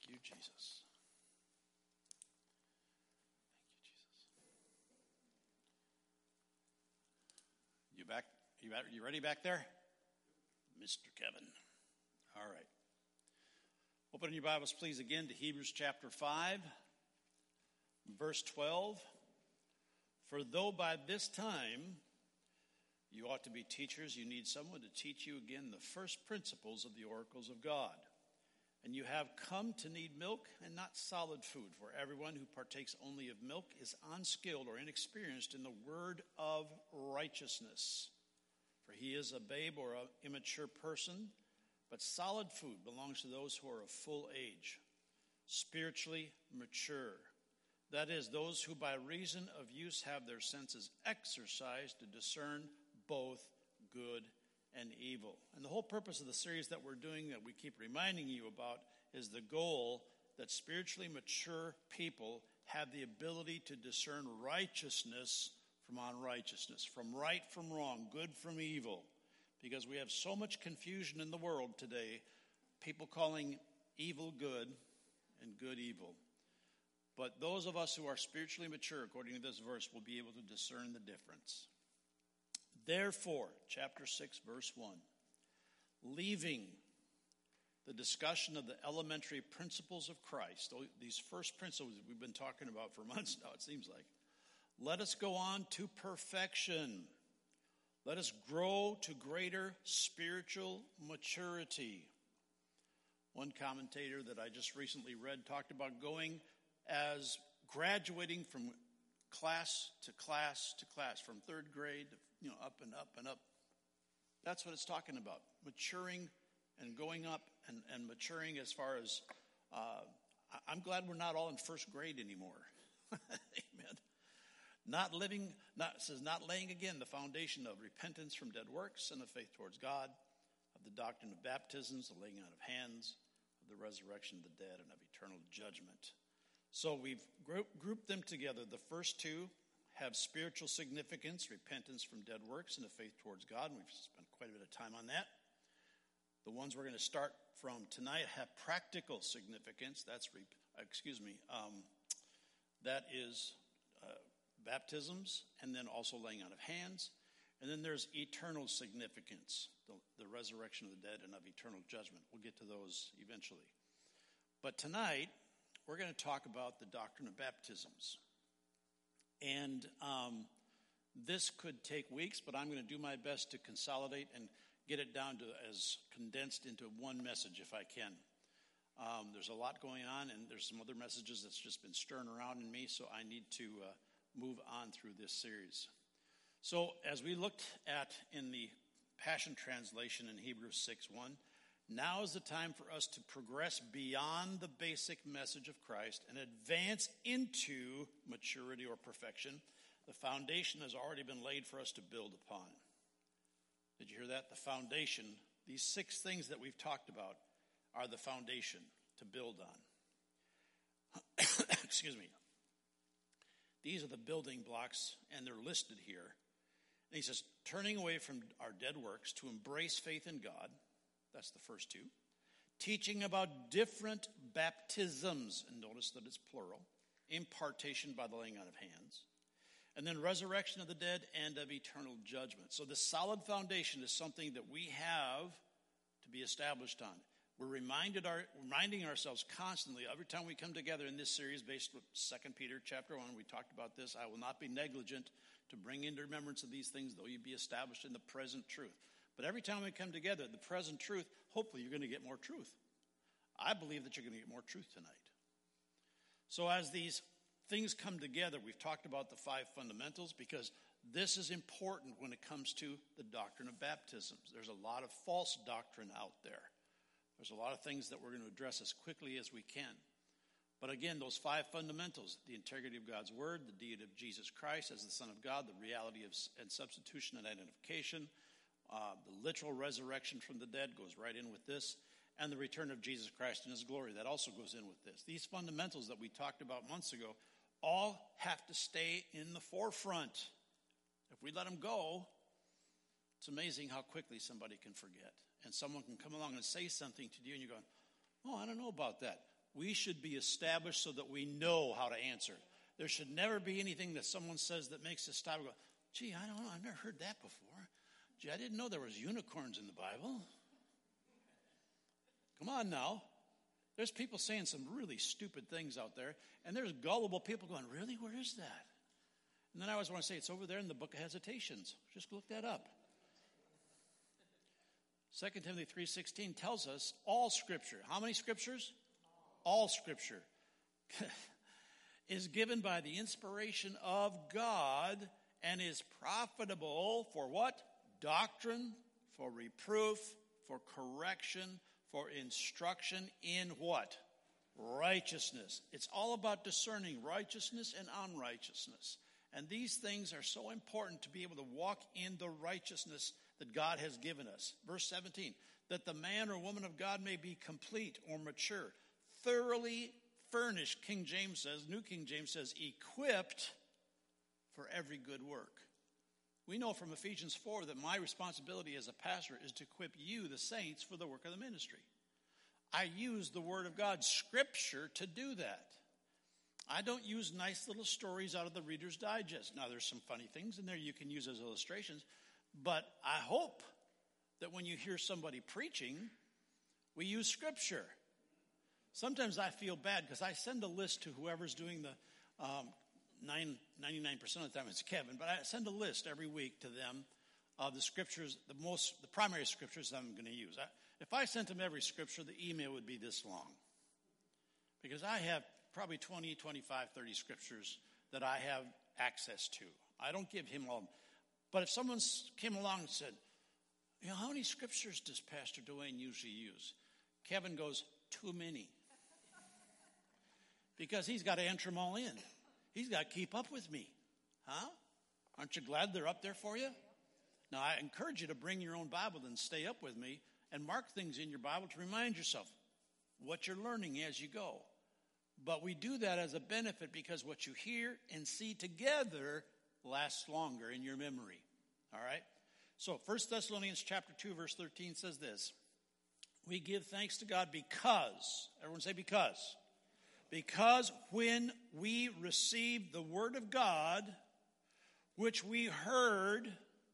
Thank you, Jesus. Thank you, Jesus. You back? You ready back there? Mr. Kevin. All right. Open your Bibles, please, again to Hebrews chapter 5, verse 12. For though by this time you ought to be teachers, you need someone to teach you again the first principles of the oracles of God. And you have come to need milk and not solid food, for everyone who partakes only of milk is unskilled or inexperienced in the word of righteousness. For he is a babe or an immature person, but solid food belongs to those who are of full age, spiritually mature. That is, those who by reason of use have their senses exercised to discern both good and evil. And the whole purpose of the series that we're doing, that we keep reminding you about, is the goal that spiritually mature people have the ability to discern righteousness from unrighteousness, from right from wrong, good from evil. Because we have so much confusion in the world today, people calling evil good and good evil. But those of us who are spiritually mature, according to this verse, will be able to discern the difference. Therefore, chapter 6, verse 1, leaving the discussion of the elementary principles of Christ, these first principles that we've been talking about for months now, it seems like, let us go on to perfection. Let us grow to greater spiritual maturity. One commentator that I just recently read talked about going as graduating from class to class to class, from third grade to, up and up and up. That's what it's talking about, maturing and going up and maturing as far as, I'm glad we're not all in first grade anymore. Amen. Not laying again the foundation of repentance from dead works and of faith towards God, of the doctrine of baptisms, the laying out of hands, of the resurrection of the dead, and of eternal judgment. So we've grouped them together. The first two have spiritual significance, repentance from dead works and a faith towards God. And we've spent quite a bit of time on that. The ones we're going to start from tonight have practical significance. That is baptisms, and then also laying out of hands. And then there's eternal significance, the resurrection of the dead and of eternal judgment. We'll get to those eventually. But tonight, we're going to talk about the doctrine of baptisms. And this could take weeks, but I'm going to do my best to consolidate and get it down to as condensed into one message if I can. There's a lot going on, and there's some other messages that's just been stirring around in me, so I need to move on through this series. So as we looked at in the Passion Translation in Hebrews 6:1, now is the time for us to progress beyond the basic message of Christ and advance into maturity or perfection. The foundation has already been laid for us to build upon. Did you hear that? The foundation, these 6 things that we've talked about, are the foundation to build on. Excuse me. These are the building blocks, and they're listed here. And he says, turning away from our dead works to embrace faith in God. That's the first 2. Teaching about different baptisms, and notice that it's plural. Impartation by the laying out of hands. And then resurrection of the dead and of eternal judgment. So the solid foundation is something that we have to be established on. We're reminding ourselves constantly, every time we come together in this series based on 2 Peter chapter 1, we talked about this. I will not be negligent to bring into remembrance of these things, though you be established in the present truth. But every time we come together, the present truth, hopefully you're going to get more truth. I believe that you're going to get more truth tonight. So as these things come together, we've talked about the 5 fundamentals because this is important when it comes to the doctrine of baptisms. There's a lot of false doctrine out there. There's a lot of things that we're going to address as quickly as we can. But again, those 5 fundamentals, the integrity of God's word, the deity of Jesus Christ as the Son of God, the reality of and substitution and identification, the literal resurrection from the dead goes right in with this, and the return of Jesus Christ in his glory, that also goes in with this. These fundamentals that we talked about months ago all have to stay in the forefront. If we let them go, it's amazing how quickly somebody can forget. And someone can come along and say something to you, and you're going, oh, I don't know about that. we should be established so that we know how to answer. There should never be anything that someone says that makes us stop and go, gee, I don't know, I've never heard that before. Gee, I didn't know there was unicorns in the Bible. Come on now. There's people saying some really stupid things out there, and there's gullible people going, really, where is that? And then I always want to say, it's over there in the book of Hesitations. Just look that up. 2 Timothy 3:16 tells us all Scripture. How many Scriptures? All Scripture is given by the inspiration of God and is profitable for what? Doctrine, for reproof, for correction, for instruction in what? Righteousness. It's all about discerning righteousness and unrighteousness. And these things are so important to be able to walk in the righteousness that God has given us. Verse 17, that the man or woman of God may be complete or mature, thoroughly furnished, King James says, New King James says, equipped for every good work. We know from Ephesians 4 that my responsibility as a pastor is to equip you, the saints, for the work of the ministry. I use the Word of God, Scripture, to do that. I don't use nice little stories out of the Reader's Digest. Now, there's some funny things in there you can use as illustrations, but I hope that when you hear somebody preaching, we use Scripture. Sometimes I feel bad because I send a list to whoever's doing the 99% of the time it's Kevin, but I send a list every week to them of the Scriptures, the primary Scriptures that I'm going to use. If I sent them every Scripture, the email would be this long. Because I have probably 20, 25, 30 Scriptures that I have access to. I don't give him all. But if someone came along and said, you know, how many Scriptures does Pastor Dwayne usually use? Kevin goes, too many. Because he's got to enter them all in. He's got to keep up with me. Huh? Aren't you glad they're up there for you? Now, I encourage you to bring your own Bible and stay up with me and mark things in your Bible to remind yourself what you're learning as you go. But we do that as a benefit because what you hear and see together lasts longer in your memory. All right? So 1 Thessalonians chapter 2, verse 13 says this. We give thanks to God because, everyone say because. Because when we received the word of God, which we heard,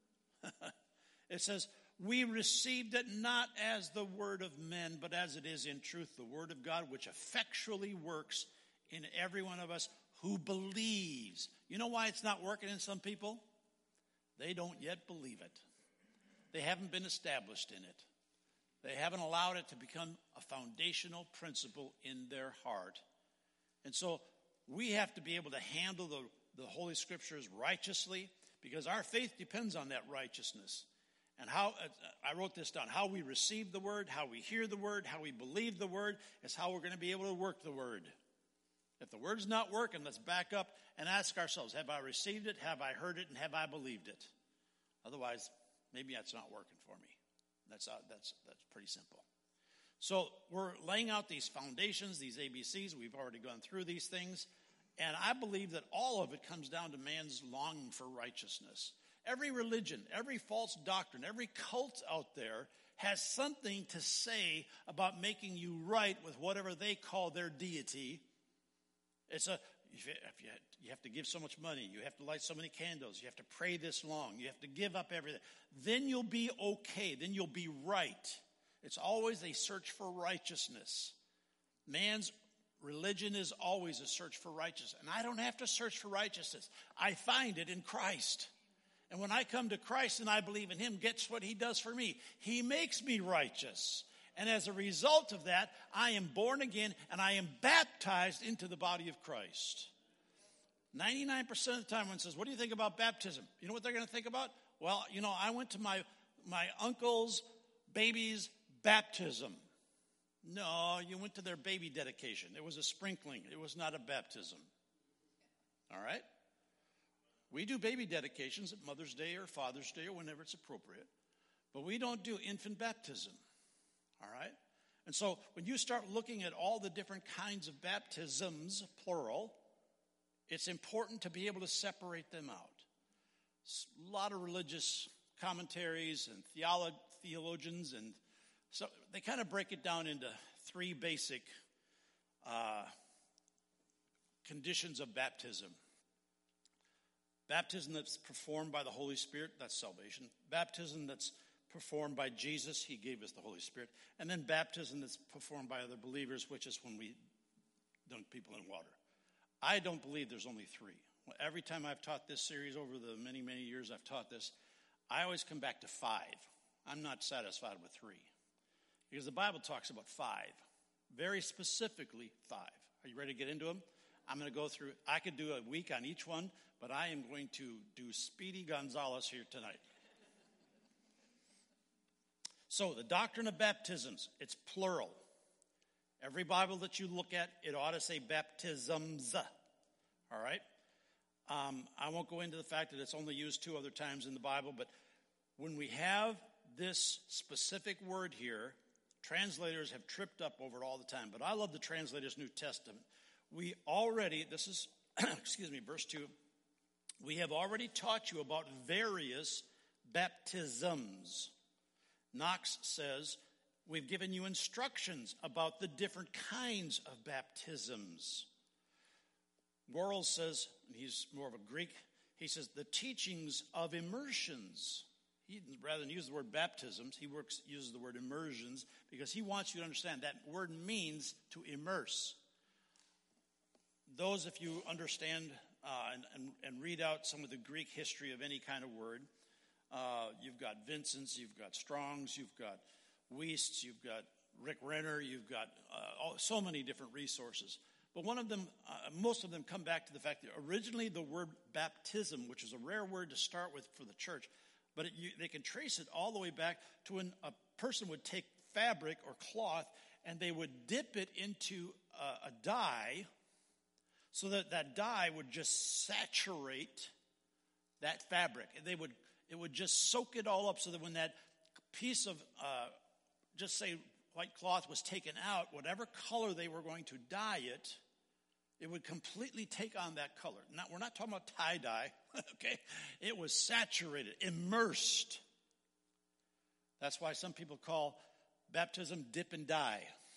it says, we received it not as the word of men, but as it is in truth, the word of God, which effectually works in every one of us who believes. You know why it's not working in some people? They don't yet believe it. They haven't been established in it. They haven't allowed it to become a foundational principle in their heart. And so we have to be able to handle the Holy Scriptures righteously because our faith depends on that righteousness. And how, I wrote this down, how we receive the word, how we hear the word, how we believe the word is how we're going to be able to work the word. If the word's not working, let's back up and ask ourselves, have I received it, have I heard it, and have I believed it? Otherwise, maybe that's not working for me. That's pretty simple. So we're laying out these foundations, these ABCs. We've already gone through these things. And I believe that all of it comes down to man's longing for righteousness. Every religion, every false doctrine, every cult out there has something to say about making you right with whatever they call their deity. You have to give so much money, you have to light so many candles, you have to pray this long, you have to give up everything. Then you'll be okay, then you'll be right. It's always a search for righteousness. Man's religion is always a search for righteousness. And I don't have to search for righteousness. I find it in Christ. And when I come to Christ and I believe in him, guess what he does for me? He makes me righteous. And as a result of that, I am born again and I am baptized into the body of Christ. 99% of the time one says, what do you think about baptism? You know what they're going to think about? Well, you know, I went to my uncle's baby's baptism. No, you went to their baby dedication. It was a sprinkling. It was not a baptism. All right? We do baby dedications at Mother's Day or Father's Day or whenever it's appropriate. But we don't do infant baptism. All right? And so when you start looking at all the different kinds of baptisms, plural, it's important to be able to separate them out. A lot of religious commentaries and theologians, and so they kind of break it down into three basic conditions of baptism. Baptism that's performed by the Holy Spirit, that's salvation. Baptism that's performed by Jesus, he gave us the Holy Spirit. And then baptism that's performed by other believers, which is when we dunk people in water. I don't believe there's only three. Every time I've taught this series over the many, many years I've taught this, I always come back to 5. I'm not satisfied with 3. Because the Bible talks about 5. Very specifically 5. Are you ready to get into them? I'm going to go through, I could do a week on each one, but I am going to do Speedy Gonzalez here tonight. So, the doctrine of baptisms, it's plural. Every Bible that you look at, it ought to say baptisms. All right? I won't go into the fact that it's only used 2 other times in the Bible, but when we have this specific word here, translators have tripped up over it all the time. But I love the translators' New Testament. We already, this is, verse 2. We have already taught you about various baptisms. Knox says, we've given you instructions about the different kinds of baptisms. Worrell says, and he's more of a Greek, he says the teachings of immersions. He, rather than use the word baptisms, he uses the word immersions because he wants you to understand that word means to immerse. Those, if you understand and read out some of the Greek history of any kind of word, you've got Vincent's, you've got Strong's, you've got Wuest's, you've got Rick Renner, you've got so many different resources. But one of them, most of them come back to the fact that originally the word baptism, which is a rare word to start with for the church, but they can trace it all the way back to when a person would take fabric or cloth and they would dip it into a dye so that that dye would just saturate that fabric. It would just soak it all up so that when that piece of, just say, white cloth was taken out, whatever color they were going to dye it, it would completely take on that color. Now, we're not talking about tie-dye, okay? It was saturated, immersed. That's why some people call baptism dip and dye.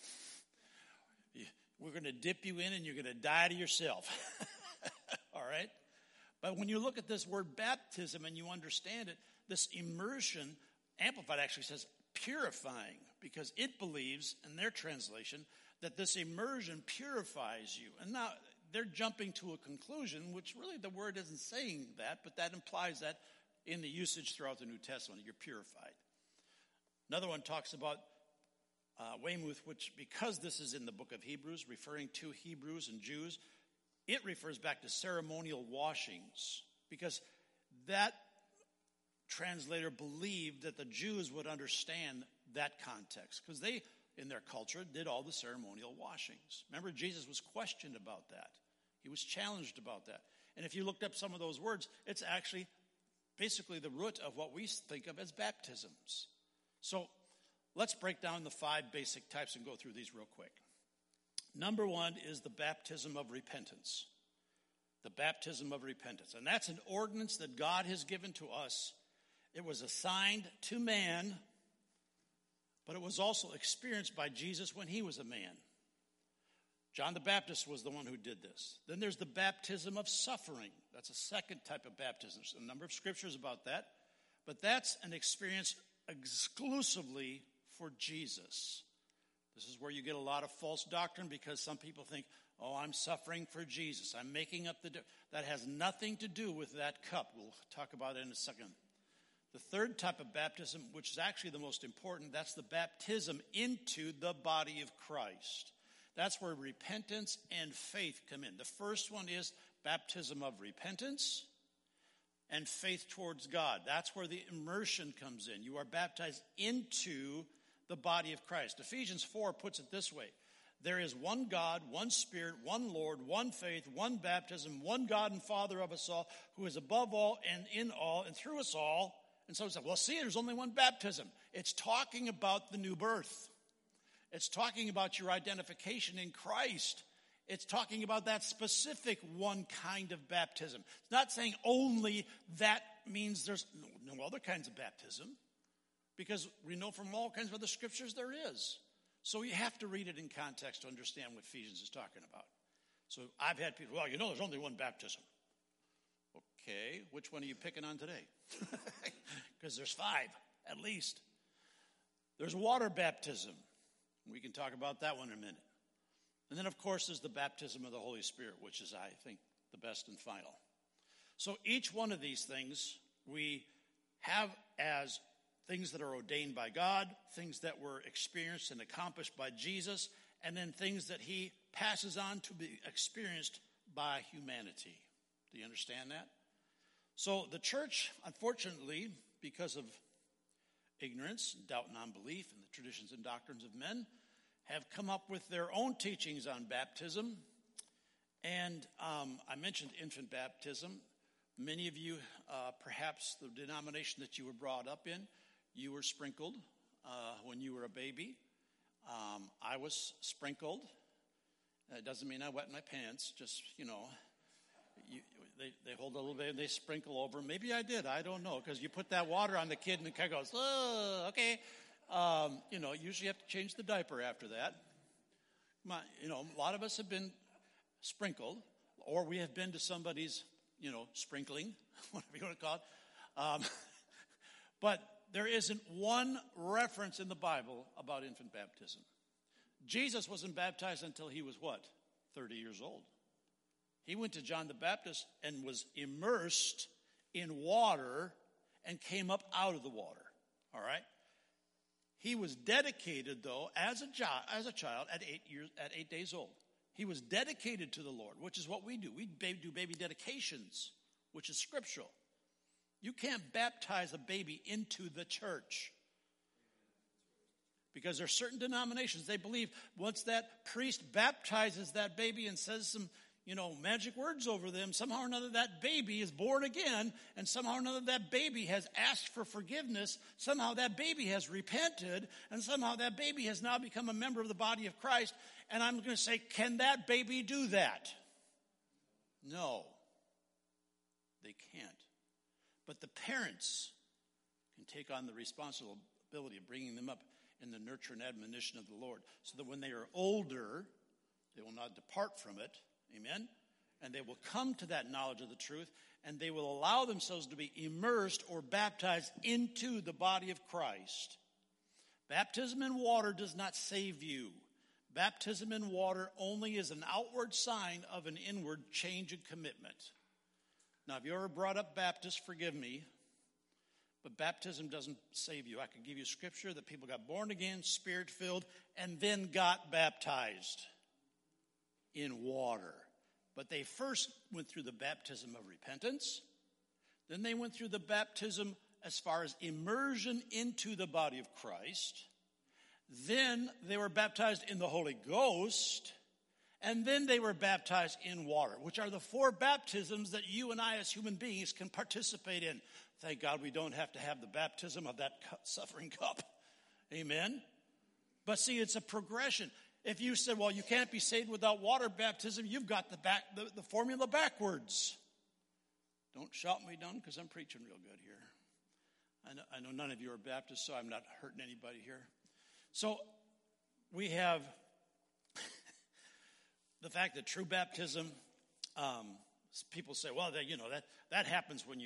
We're going to dip you in and you're going to die to yourself. All right? But when you look at this word baptism and you understand it, this immersion, Amplified actually says purifying, because it believes, in their translation, that this immersion purifies you. And now they're jumping to a conclusion, which really the word isn't saying that, but that implies that in the usage throughout the New Testament, you're purified. Another one talks about Weymouth, which, because this is in the book of Hebrews, referring to Hebrews and Jews, it refers back to ceremonial washings, because that translator believed that the Jews would understand that context, because they, in their culture, did all the ceremonial washings. Remember, Jesus was questioned about that. He was challenged about that. And if you looked up some of those words, it's actually basically the root of what we think of as baptisms. So let's break down the 5 basic types and go through these real quick. Number 1 is the baptism of repentance. The baptism of repentance. And that's an ordinance that God has given to us. It was assigned to man, but it was also experienced by Jesus when he was a man. John the Baptist was the one who did this. Then there's the baptism of suffering. That's a second type of baptism. There's a number of scriptures about that. But that's an experience exclusively for Jesus. This is where you get a lot of false doctrine, because some people think, oh, I'm suffering for Jesus. I'm making up that has nothing to do with that cup. We'll talk about it in a second. The third type of baptism, which is actually the most important, that's the baptism into the body of Christ. That's where repentance and faith come in. The first one is baptism of repentance and faith towards God. That's where the immersion comes in. You are baptized into the body of Christ. Ephesians 4 puts it this way. There is one God, one Spirit, one Lord, one faith, one baptism, one God and Father of us all, who is above all and in all and through us all. And so we say, well, see, there's only one baptism. It's talking about the new birth. It's talking about your identification in Christ. It's talking about that specific one kind of baptism. It's not saying only that means there's no other kinds of baptism, because we know from all kinds of other scriptures there is. So you have to read it in context to understand what Ephesians is talking about. So I've had people, well, there's only one baptism. Okay, which one are you picking on today? Because there's 5, at least. There's water baptism. We can talk about that one in a minute. And then, of course, there's the baptism of the Holy Spirit, which is, I think, the best and final. So each one of these things we have as things that are ordained by God, things that were experienced and accomplished by Jesus, and then things that he passes on to be experienced by humanity. Do you understand that? So the church, unfortunately, because of ignorance, doubt, and unbelief, and the traditions and doctrines of men, have come up with their own teachings on baptism. And I mentioned infant baptism. Many of you, perhaps the denomination that you were brought up in, you were sprinkled when you were a baby. I was sprinkled. It doesn't mean I wet my pants, just, they hold a little bit and they sprinkle over. Maybe I did, I don't know, because you put that water on the kid and the kid goes, oh, okay. Usually you have to change the diaper after that. A lot of us have been sprinkled, or we have been to somebody's, sprinkling, whatever you want to call it. But there isn't one reference in the Bible about infant baptism. Jesus wasn't baptized until he was what? 30 years old. He went to John the Baptist and was immersed in water and came up out of the water. All right? He was dedicated, though, as a child at 8 days old. He was dedicated to the Lord, which is what we do. We do baby dedications, which is scriptural. You can't baptize a baby into the church. Because there are certain denominations, they believe once that priest baptizes that baby and says some, magic words over them, somehow or another that baby is born again, and somehow or another that baby has asked for forgiveness, somehow that baby has repented, and somehow that baby has now become a member of the body of Christ. And I'm going to say, can that baby do that? No, they can't. But the parents can take on the responsibility of bringing them up in the nurture and admonition of the Lord, so that when they are older, they will not depart from it. Amen? And they will come to that knowledge of the truth, and they will allow themselves to be immersed or baptized into the body of Christ. Baptism in water does not save you. Baptism in water only is an outward sign of an inward change and commitment. Now, if you're ever brought up Baptist, forgive me, but baptism doesn't save you. I could give you scripture that people got born again, spirit-filled, and then got baptized in water. But they first went through the baptism of repentance. Then they went through the baptism as far as immersion into the body of Christ. Then they were baptized in the Holy Ghost. And then they were baptized in water, which are the 4 baptisms that you and I as human beings can participate in. Thank God we don't have to have the baptism of that suffering cup. Amen? But see, it's a progression. If you said, well, you can't be saved without water baptism, you've got the formula backwards. Don't shout me down because I'm preaching real good here. I know none of you are Baptists, so I'm not hurting anybody here. So we have the fact that true baptism, people say, well, that happens when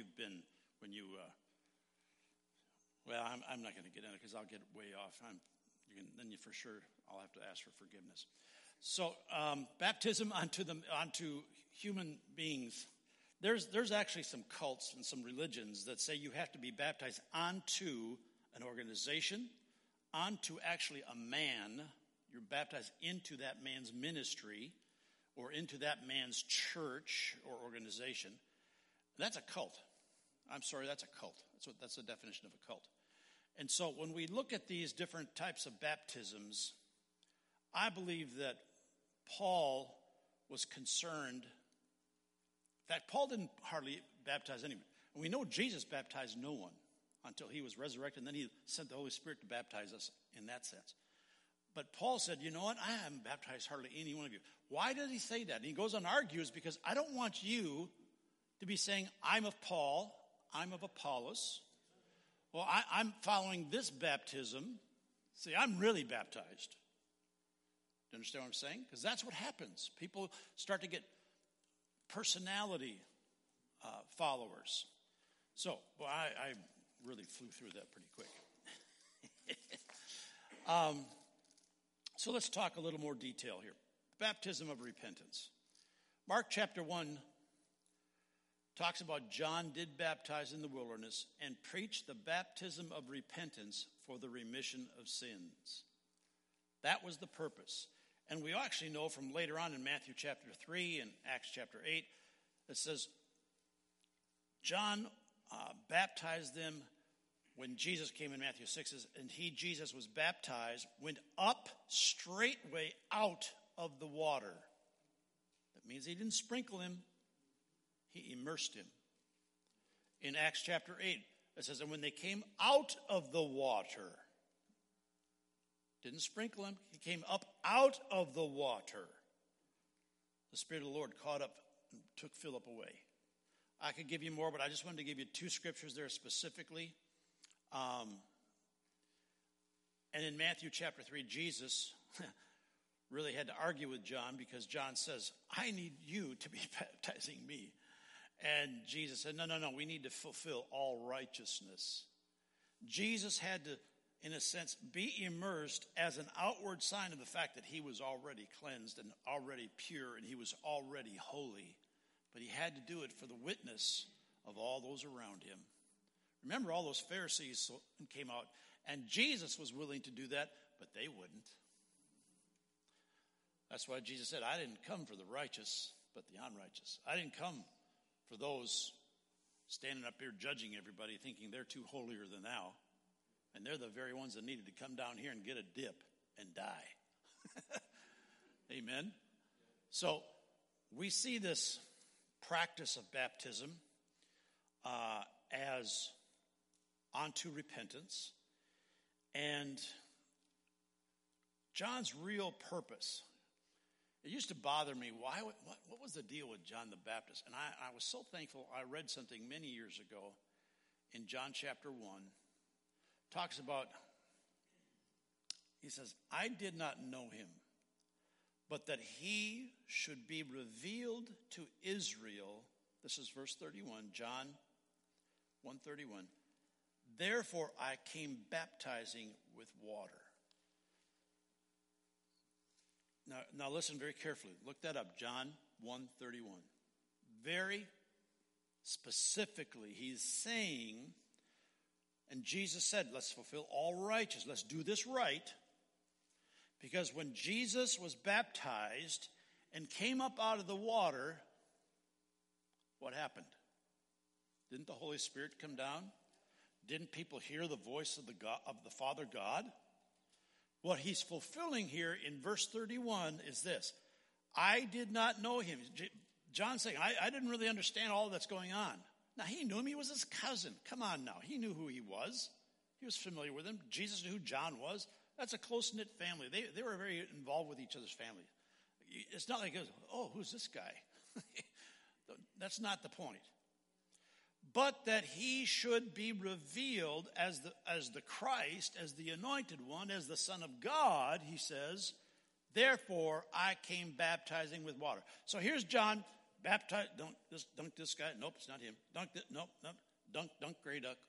I'm not going to get in it because I'll get way off. Then for sure I'll have to ask for forgiveness. So baptism onto human beings. There's actually some cults and some religions that say you have to be baptized onto an organization, onto actually a man. You're baptized into that man's ministry or into that man's church or organization. That's a cult. I'm sorry, that's a cult. That's the definition of a cult. And so when we look at these different types of baptisms, I believe that Paul was concerned. In fact, Paul didn't hardly baptize anyone. And we know Jesus baptized no one until he was resurrected, and then he sent the Holy Spirit to baptize us in that sense. But Paul said, you know what? I haven't baptized hardly any one of you. Why did he say that? And he goes on and argues because I don't want you to be saying, I'm of Paul, I'm of Apollos. Well, I'm following this baptism. See, I'm really baptized. Do you understand what I'm saying? Because that's what happens. People start to get personality followers. So, well, I really flew through that pretty quick. So let's talk a little more detail here. Baptism of repentance. Mark chapter 1 talks about John did baptize in the wilderness and preach the baptism of repentance for the remission of sins. That was the purpose. And we actually know from later on in Matthew chapter 3 and Acts chapter 8, it says, John baptized them when Jesus came in Matthew 6, and Jesus was baptized, went up straightway out of the water. That means he didn't sprinkle him, he immersed him. In Acts chapter 8, it says, and when they came out of the water, didn't sprinkle him, he came up out of the water. The Spirit of the Lord caught up and took Philip away. I could give you more, but I just wanted to give you two scriptures there specifically. And in Matthew chapter 3, Jesus really had to argue with John because John says, I need you to be baptizing me. And Jesus said, no, we need to fulfill all righteousness. Jesus had to, in a sense, be immersed as an outward sign of the fact that he was already cleansed and already pure and he was already holy. But he had to do it for the witness of all those around him. Remember, all those Pharisees came out, and Jesus was willing to do that, but they wouldn't. That's why Jesus said, I didn't come for the righteous, but the unrighteous. I didn't come for those standing up here judging everybody, thinking they're too holier than thou. And they're the very ones that needed to come down here and get a dip and die. Amen? So we see this practice of baptism as unto repentance. And John's real purpose, it used to bother me. What was the deal with John the Baptist? And I was so thankful. I read something many years ago in John chapter 1. Talks about, he says, I did not know him, but that he should be revealed to Israel. This is verse 31, John 1:31. Therefore I came baptizing with water. Now listen very carefully. Look that up, John 1:31. Very specifically, he's saying, and Jesus said, let's fulfill all righteousness. Let's do this right. Because when Jesus was baptized and came up out of the water, what happened? Didn't the Holy Spirit come down? Didn't people hear the voice of the Father God? What he's fulfilling here in verse 31 is this. I did not know him. John's saying, I didn't really understand all that's going on. Now, he knew him. He was his cousin. Come on now. He knew who he was. He was familiar with him. Jesus knew who John was. That's a close-knit family. They were very involved with each other's family. It's not like, oh, who's this guy? That's not the point. But that he should be revealed as the Christ, as the anointed one, as the Son of God, he says, therefore I came baptizing with water. So here's John, baptized, dunk this guy. Nope, it's not him. Dunk gray duck.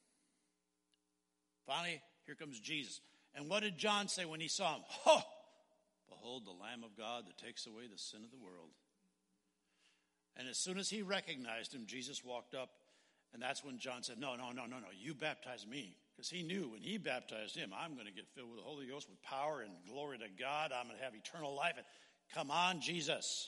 Finally, here comes Jesus. And what did John say when he saw him? Oh, behold the Lamb of God that takes away the sin of the world. And as soon as he recognized him, Jesus walked up. And that's when John said, no, you baptize me. Because he knew when he baptized him, I'm going to get filled with the Holy Ghost with power and glory to God. I'm going to have eternal life. And come on, Jesus.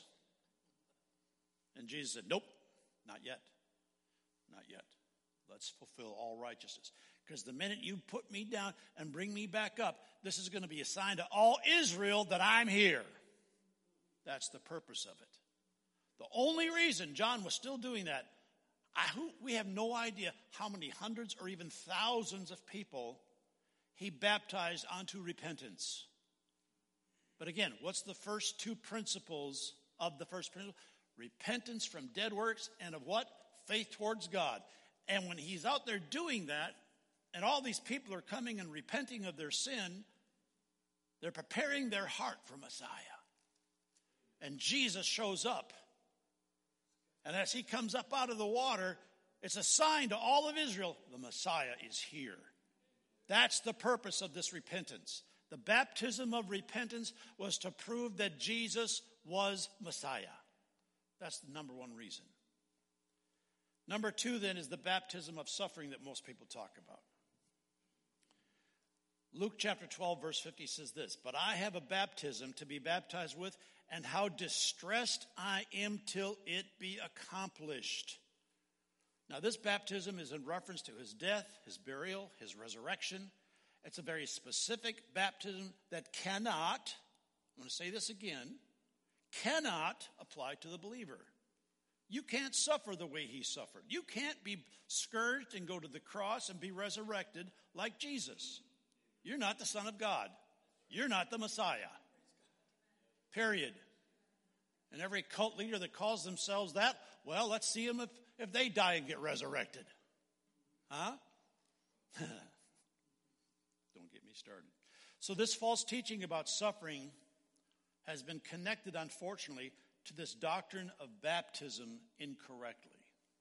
And Jesus said, nope, not yet. Not yet. Let's fulfill all righteousness. Because the minute you put me down and bring me back up, this is going to be a sign to all Israel that I'm here. That's the purpose of it. The only reason John was still doing that, we have no idea how many hundreds or even thousands of people he baptized onto repentance. But again, what's the first two principles of the first principle? Repentance from dead works and of what? Faith towards God. And when he's out there doing that, and all these people are coming and repenting of their sin, They're preparing their heart for Messiah. And Jesus shows up. And as he comes up out of the water, it's a sign to all of Israel, the Messiah is here. That's the purpose of this repentance. The baptism of repentance was to prove that Jesus was Messiah. That's the number one reason. Number two, then, is the baptism of suffering that most people talk about. Luke chapter 12, verse 50 says this, "But I have a baptism to be baptized with, and how distressed I am till it be accomplished." Now, this baptism is in reference to his death, his burial, his resurrection. It's a very specific baptism that cannot, I'm going to say this again, cannot apply to the believer. You can't suffer the way he suffered. You can't be scourged and go to the cross and be resurrected like Jesus. You're not the Son of God. You're not the Messiah. Period. And every cult leader that calls themselves that, well, let's see them if they die and get resurrected. Huh? Don't get me started. So this false teaching about suffering has been connected, unfortunately, to this doctrine of baptism incorrectly.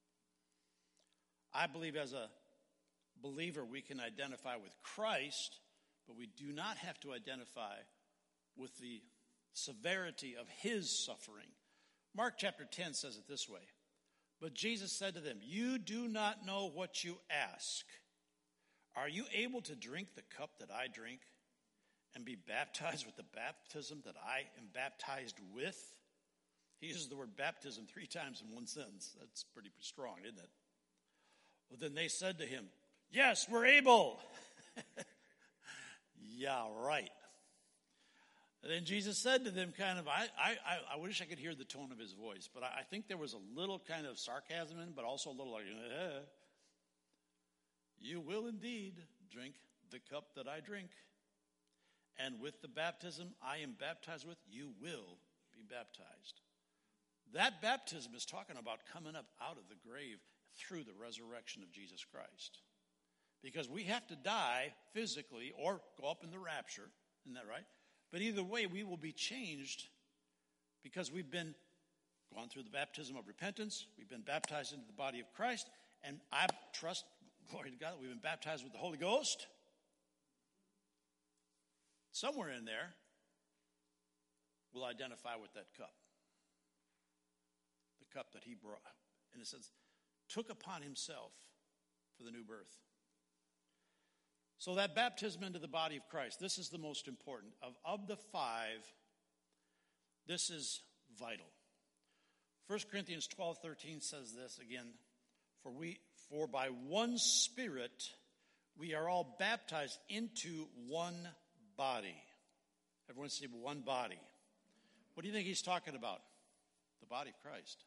I believe as a believer we can identify with Christ, but we do not have to identify with the severity of his suffering. Mark chapter 10 says it this way, "But Jesus said to them, 'You do not know what you ask. Are you able to drink the cup that I drink and be baptized with the baptism that I am baptized with?'" He uses the word baptism 3 times in one sentence. That's pretty strong, isn't it? Well, then they said to him, "Yes, we're able." Yeah, right. And then Jesus said to them kind of, I wish I could hear the tone of his voice, but I think there was a little kind of sarcasm in it, but also a little like, "You will indeed drink the cup that I drink, and with the baptism I am baptized with, you will be baptized." That baptism is talking about coming up out of the grave through the resurrection of Jesus Christ. Because we have to die physically or go up in the rapture. Isn't that right? But either way, we will be changed because we've been gone through the baptism of repentance. We've been baptized into the body of Christ. And I trust, glory to God, that we've been baptized with the Holy Ghost. Somewhere in there, we'll identify with that cup. The cup that he brought, in a sense, took upon himself for the new birth. So that baptism into the body of Christ, this is the most important. Of the 5, this is vital. 1 Corinthians 12:13 says this again, For by one Spirit we are all baptized into one body. Everyone say one body. What do you think he's talking about? The body of Christ.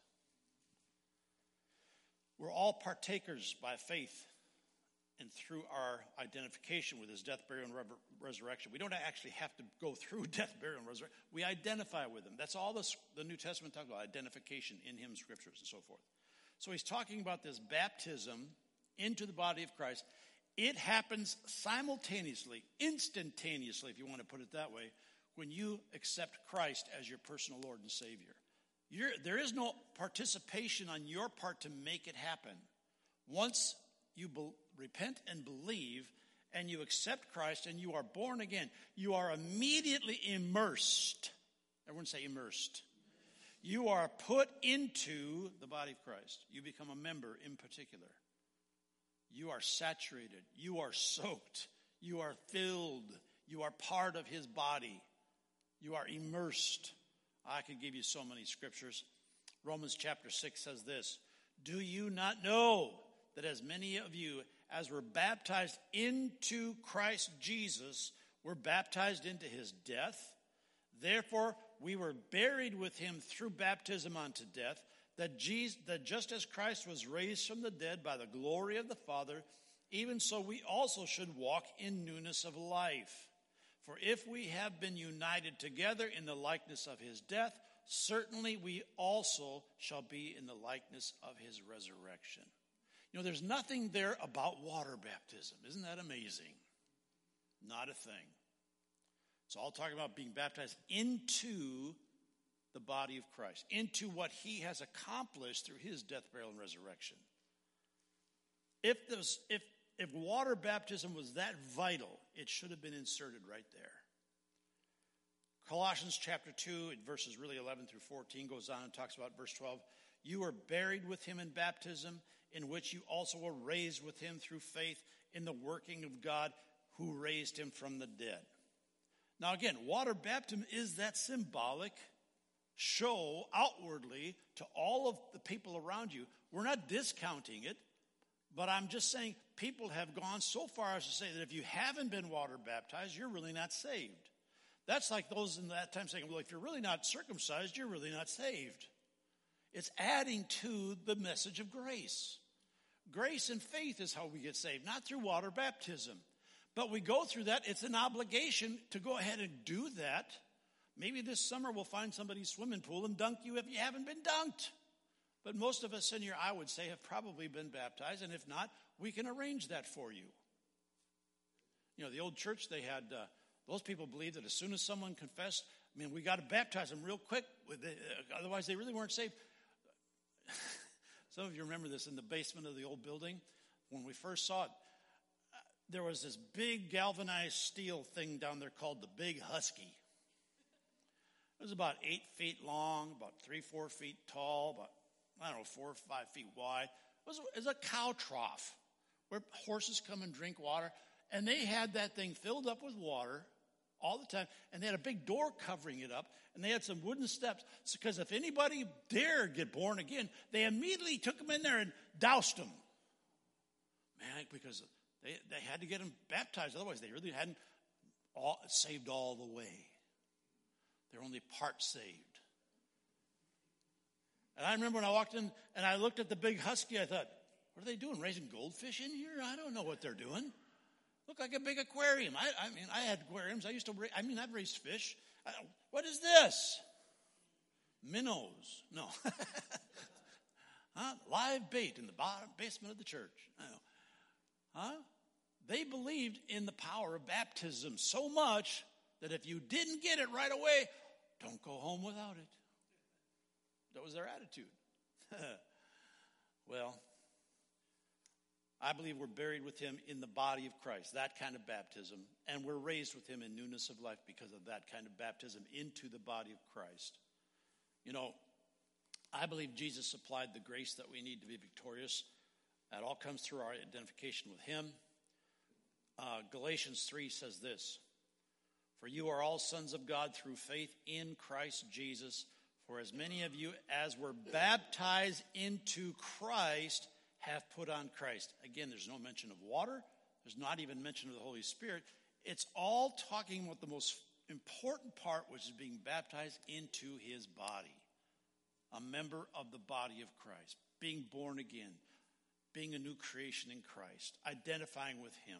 We're all partakers by faith and through our identification with his death, burial, and resurrection. We don't actually have to go through death, burial, and resurrection. We identify with him. That's all the New Testament talks about, identification in him, scriptures, and so forth. So he's talking about this baptism into the body of Christ. It happens simultaneously, instantaneously, if you want to put it that way, when you accept Christ as your personal Lord and Savior. There is no participation on your part to make it happen. Once you repent and believe and you accept Christ and you are born again, you are immediately immersed. Everyone say immersed. You are put into the body of Christ. You become a member in particular. You are saturated. You are soaked. You are filled. You are part of his body. You are immersed. I could give you so many scriptures. Romans chapter 6 says this, "Do you not know that as many of you as were baptized into Christ Jesus were baptized into his death? Therefore we were buried with him through baptism unto death, that just as Christ was raised from the dead by the glory of the Father, even so we also should walk in newness of life. For if we have been united together in the likeness of his death, certainly we also shall be in the likeness of his resurrection." You know, there's nothing there about water baptism. Isn't that amazing? Not a thing. It's all talking about being baptized into the body of Christ, into what he has accomplished through his death, burial, and resurrection. If water baptism was that vital, it should have been inserted right there. Colossians chapter 2, verses really 11 through 14, goes on and talks about verse 12. You were buried with him in baptism, in which you also were raised with him through faith in the working of God who raised him from the dead. Now again, water baptism is that symbolic show outwardly to all of the people around you. We're not discounting it, but I'm just saying people have gone so far as to say that if you haven't been water baptized, you're really not saved. That's like those in that time saying, well, if you're really not circumcised, you're really not saved. It's adding to the message of grace. Grace and faith is how we get saved, not through water baptism. But we go through that. It's an obligation to go ahead and do that. Maybe this summer we'll find somebody's swimming pool and dunk you if you haven't been dunked. But most of us in here, I would say, have probably been baptized. And if not, we can arrange that for you. You know, the old church, they had, those people believed that as soon as someone confessed, we got to baptize them real quick. Otherwise, they really weren't saved. Some of you remember this in the basement of the old building. When we first saw it, there was this big galvanized steel thing down there called the Big Husky. It was about 8 feet long, about 3-4 feet tall, about, 4 or 5 feet wide. It was a cow trough where horses come and drink water. And they had that thing filled up with water all the time. And they had a big door covering it up. And they had some wooden steps. Because if anybody dared get born again, they immediately took them in there and doused them. Man, because they had to get them baptized. Otherwise, they really hadn't saved all the way. They're only part saved. And I remember when I walked in and I looked at the Big Husky, I thought, what are they doing, raising goldfish in here? I don't know what they're doing. Looked like a big aquarium. I had aquariums. I've raised fish. What is this? Minnows. No. Live bait in the basement of the church. They believed in the power of baptism so much that if you didn't get it right away, don't go home without it. That was their attitude. Well, I believe we're buried with him in the body of Christ, that kind of baptism, and we're raised with him in newness of life because of that kind of baptism into the body of Christ. You know, I believe Jesus supplied the grace that we need to be victorious. That all comes through our identification with him. Galatians 3 says this, for you are all sons of God through faith in Christ Jesus. For as many of you as were baptized into Christ have put on Christ. Again, there's no mention of water. There's not even mention of the Holy Spirit. It's all talking about the most important part, which is being baptized into his body. A member of the body of Christ. Being born again. Being a new creation in Christ. Identifying with him.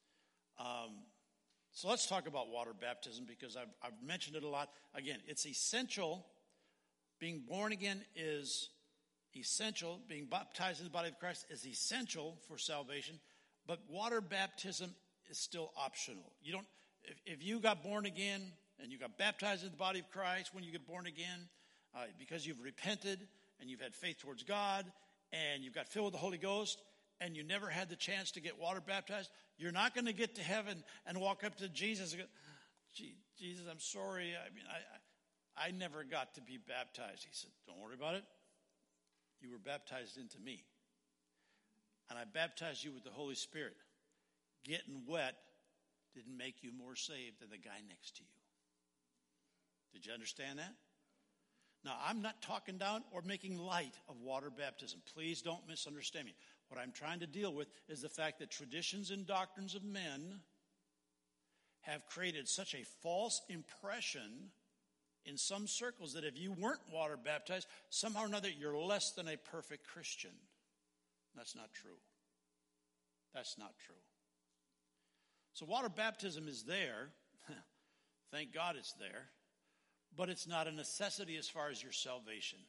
So let's talk about water baptism because I've mentioned it a lot. Again, it's essential. Being born again is essential. Being baptized in the body of Christ is essential for salvation. But water baptism is still optional. You don't. If you got born again and you got baptized in the body of Christ when you get born again, because you've repented and you've had faith towards God and you've got filled with the Holy Ghost and you never had the chance to get water baptized, you're not going to get to heaven and walk up to Jesus and go, Jesus, I'm sorry. I never got to be baptized. He said, don't worry about it. You were baptized into me. And I baptized you with the Holy Spirit. Getting wet didn't make you more saved than the guy next to you. Did you understand that? Now, I'm not talking down or making light of water baptism. Please don't misunderstand me. What I'm trying to deal with is the fact that traditions and doctrines of men have created such a false impression in some circles that if you weren't water baptized, somehow or another you're less than a perfect Christian. That's not true. That's not true. So water baptism is there. Thank God it's there. But it's not a necessity as far as your salvation.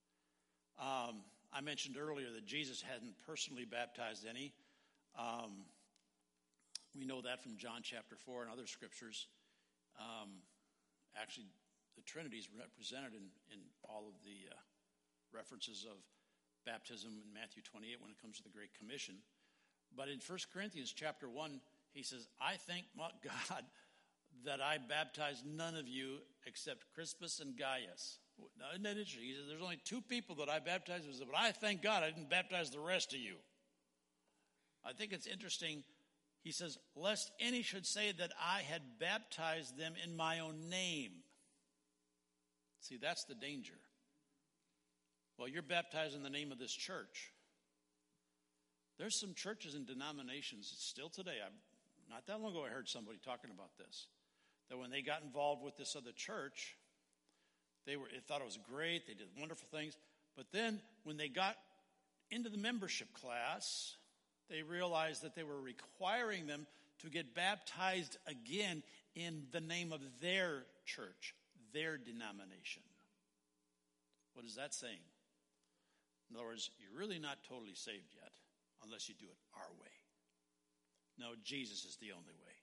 I mentioned earlier that Jesus hadn't personally baptized any. We know that from John chapter 4 and other scriptures. Actually, the Trinity is represented in all of the references of baptism in Matthew 28 when it comes to the Great Commission. But in 1 Corinthians chapter 1, he says, I thank God that I baptized none of you except Crispus and Gaius. Now, isn't that interesting? He says, there's only two people that I baptized, but I thank God I didn't baptize the rest of you. I think it's interesting. He says, lest any should say that I had baptized them in my own name. See, that's the danger. Well, you're baptized in the name of this church. There's some churches and denominations still today. Not that long ago I heard somebody talking about this. That when they got involved with this other church, they thought it was great. They did wonderful things. But then when they got into the membership class, they realized that they were requiring them to get baptized again in the name of their church, their denomination. What is that saying? In other words, you're really not totally saved yet unless you do it our way. No, Jesus is the only way.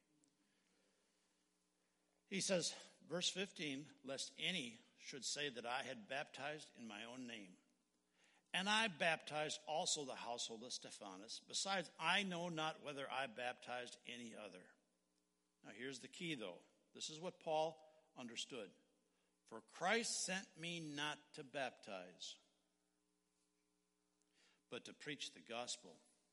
He says, verse 15, lest any should say that I had baptized in my own name. And I baptized also the household of Stephanas. Besides, I know not whether I baptized any other. Now here's the key, though. This is what Paul understood. For Christ sent me not to baptize, but to preach the gospel.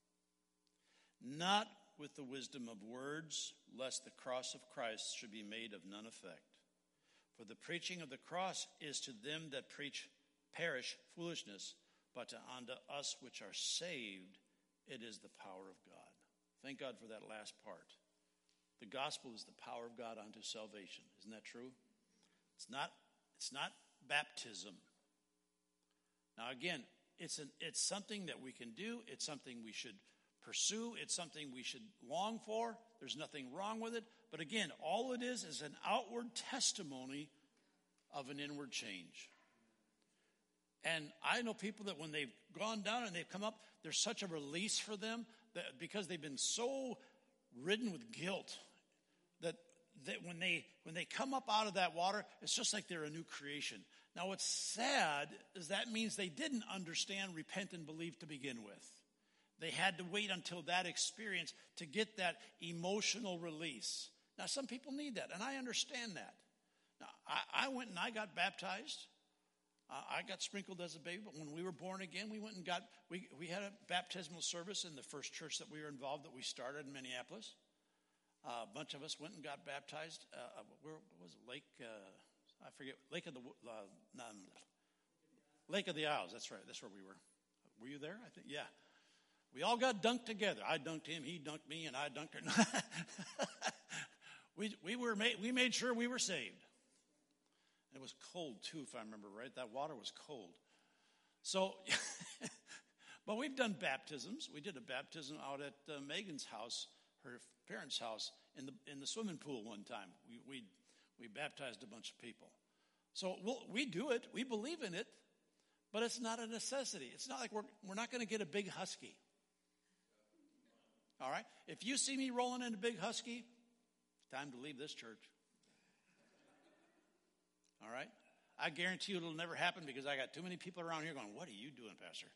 Not with the wisdom of words, lest the cross of Christ should be made of none effect. For the preaching of the cross is to them that perish foolishness, but unto us which are saved, it is the power of God. Thank God for that last part. The gospel is the power of God unto salvation. Isn't that true? It's not baptism. Now again, it's something that we can do. It's something we should pursue. It's something we should long for. There's nothing wrong with it. But again, all it is an outward testimony of an inward change. And I know people that when they've gone down and they've come up, there's such a release for them that because they've been so ridden with guilt that when they come up out of that water, it's just like they're a new creation. Now what's sad is that means they didn't understand, repent, and believe to begin with. They had to wait until that experience to get that emotional release. Now some people need that, and I understand that. Now I went and I got baptized. I got sprinkled as a baby, but when we were born again, we went and we had a baptismal service in the first church that we were involved that we started in Minneapolis. A bunch of us went and got baptized. Where was it? Lake of the Isles. That's right. That's where we were. Were you there? I think, yeah. We all got dunked together. I dunked him, he dunked me, and I dunked her. We made sure we were saved. It was cold too, if I remember right. That water was cold. So, but we've done baptisms. We did a baptism out at Megan's house, her parents' house, in the swimming pool one time. We baptized a bunch of people. So we do it. We believe in it, but it's not a necessity. It's not like we're not going to get a big husky. All right? If you see me rolling in a big husky, time to leave this church. All right? I guarantee you it'll never happen because I got too many people around here going, what are you doing, Pastor?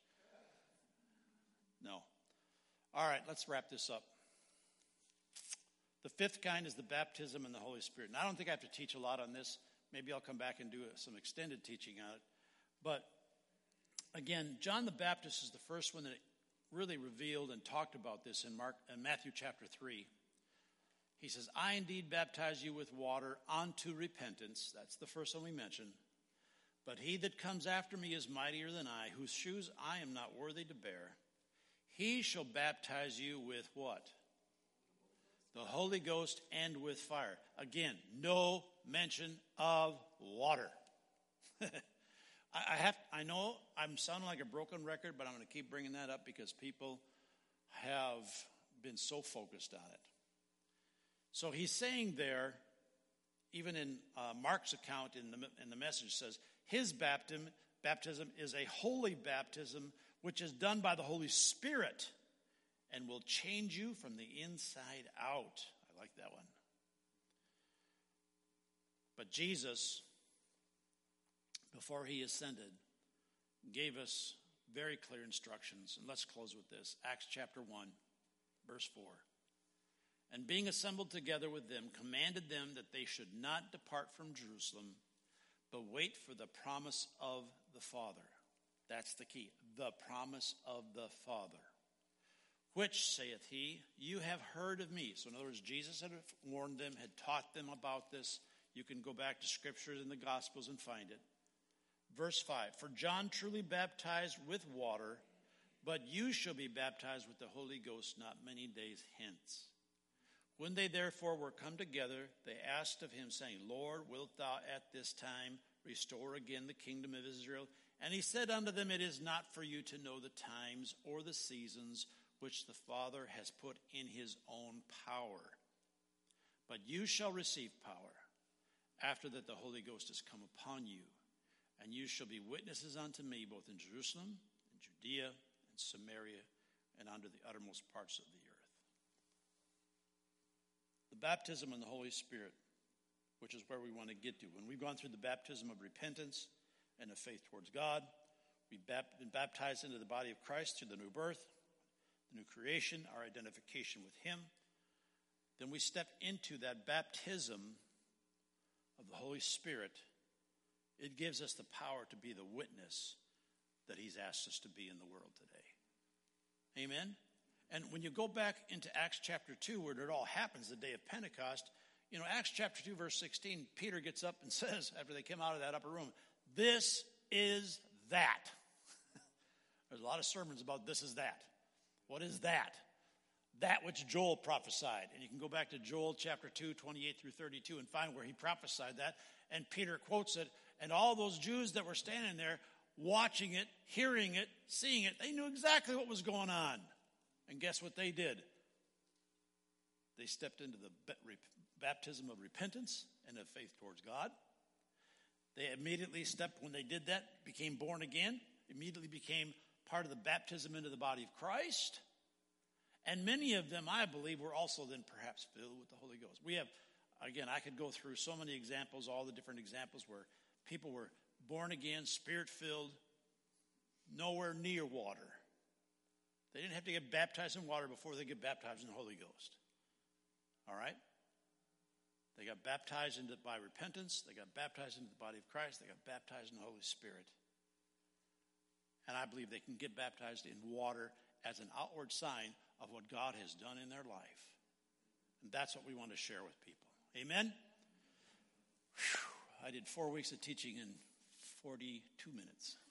No. All right, let's wrap this up. The fifth kind is the baptism in the Holy Spirit. And I don't think I have to teach a lot on this. Maybe I'll come back and do some extended teaching on it. But again, John the Baptist is the first one that really revealed and talked about this in Matthew chapter 3. He says, I indeed baptize you with water unto repentance. That's the first one we mentioned. But he that comes after me is mightier than I, whose shoes I am not worthy to bear. He shall baptize you with what? The Holy Ghost and with fire. Again, no mention of water. I know I'm sounding like a broken record, but I'm going to keep bringing that up because people have been so focused on it. So he's saying there, even in Mark's account in the message says, his baptism is a holy baptism, which is done by the Holy Spirit and will change you from the inside out. I like that one. But Jesus, before he ascended, gave us very clear instructions. And let's close with this. Acts chapter 1, verse 4. And being assembled together with them, commanded them that they should not depart from Jerusalem, but wait for the promise of the Father. That's the key. The promise of the Father. Which, saith he, you have heard of me. So in other words, Jesus had warned them, had taught them about this. You can go back to scriptures in the Gospels and find it. Verse 5, for John truly baptized with water, but you shall be baptized with the Holy Ghost not many days hence. When they therefore were come together, they asked of him, saying, Lord, wilt thou at this time restore again the kingdom of Israel? And he said unto them, it is not for you to know the times or the seasons which the Father has put in his own power. But you shall receive power, after that the Holy Ghost is come upon you. And you shall be witnesses unto me, both in Jerusalem, and Judea, and Samaria, and unto the uttermost parts of the earth. The baptism in the Holy Spirit, which is where we want to get to. When we've gone through the baptism of repentance and of faith towards God, we've been baptized into the body of Christ through the new birth, the new creation, our identification with him. Then we step into that baptism of the Holy Spirit. It gives us the power to be the witness that he's asked us to be in the world today. Amen? And when you go back into Acts chapter 2, where it all happens, the day of Pentecost, Acts chapter 2, verse 16, Peter gets up and says, after they came out of that upper room, this is that. There's a lot of sermons about this is that. What is that? That which Joel prophesied. And you can go back to Joel chapter 2, 28 through 32 and find where he prophesied that. And Peter quotes it. And all those Jews that were standing there watching it, hearing it, seeing it, they knew exactly what was going on. And guess what they did? They stepped into the baptism of repentance and of faith towards God. They immediately stepped, when they did that, became born again, immediately became part of the baptism into the body of Christ. And many of them, I believe, were also then perhaps filled with the Holy Ghost. We have, again, I could go through so many examples, all the different examples where people were born again, spirit-filled, nowhere near water. They didn't have to get baptized in water before they get baptized in the Holy Ghost. All right? They got baptized by repentance. They got baptized into the body of Christ. They got baptized in the Holy Spirit. And I believe they can get baptized in water as an outward sign of what God has done in their life. And that's what we want to share with people. Amen? Whew. I did 4 weeks of teaching in 42 minutes.